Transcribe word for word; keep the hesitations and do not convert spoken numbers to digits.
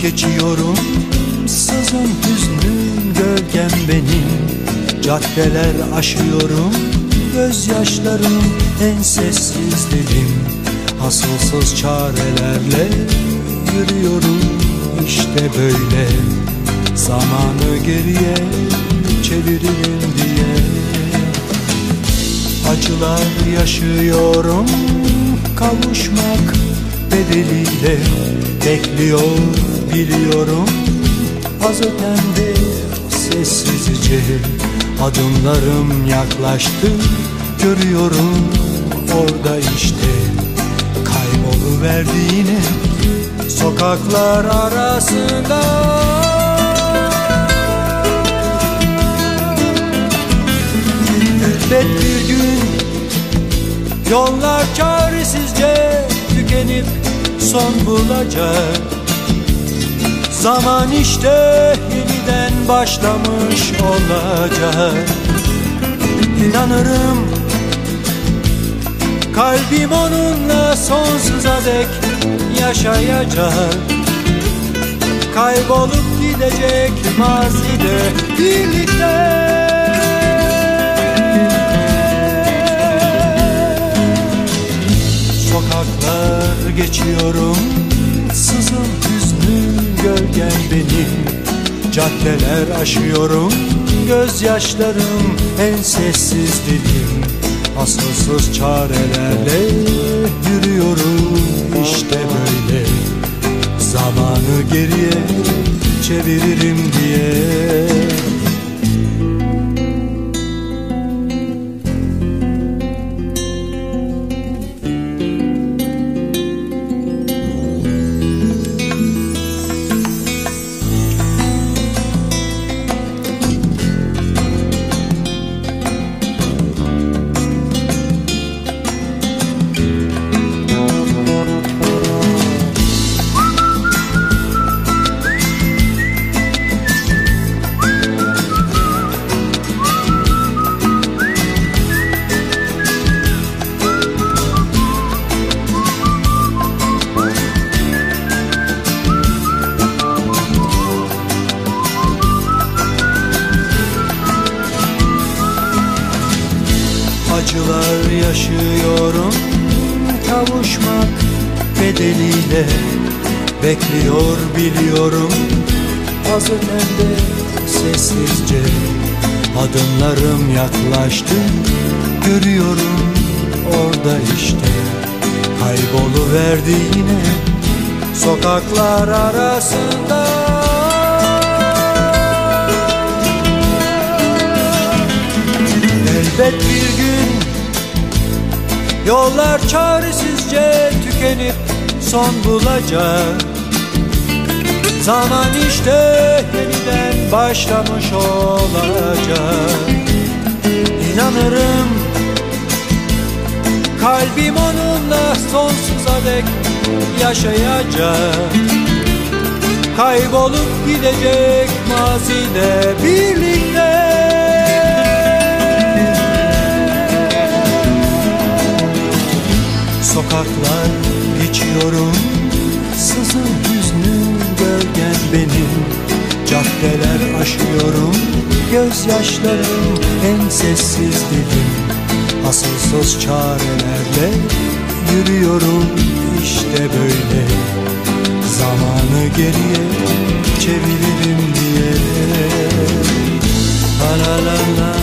geçiyorum. Sızın hüznün gölgem benim. Caddeler aşıyorum, gözyaşlarım en sessiz dilim. Asılsız çarelerle yürüyorum, işte böyle. Zamanı geriye çeviririm diye. Acılar yaşıyorum, kavuşmak bedeliyle. Bekliyor biliyorum, az ötemde sessizce. Adımlarım yaklaştı, görüyorum orada işte. Kayboluverdi yine sokaklar arasında. Elbet bir gün yollar çaresizce tükenip son bulacak. Zaman işte yeniden başlamış olacak. İnanırım kalbim onunla sonsuza dek yaşayacak. Kaybolup gidecek mazide birlikte. Sokaklar geçiyorum, sızım hüznün gölgen benim. Caddeler aşıyorum, gözyaşlarım en sessiz dilim. Asılsız çarelerle yürüyorum, işte böyle. Zamanı geriye çeviririm diye. Acılar yaşıyorum, kavuşmak bedeliyle. Bekliyor biliyorum, az ötemde sessizce. Adımlarım yaklaştı, görüyorum orada işte. Kayboluverdi yine sokaklar arasında. Elbet bir gün yollar çaresizce tükenip son bulacak. Zaman işte yeniden başlamış olacak. İnanırım kalbim onunla sonsuza dek yaşayacak. Kaybolup gidecek mazide birlikte. Sokaklar geçiyorum, sızın hüznün gölgen benim. Caddeler aşıyorum, gözyaşlarım en sessiz dilim. Asılsız çarelerle yürüyorum, işte böyle. Zamanı geriye çeviririm diye. La la la la.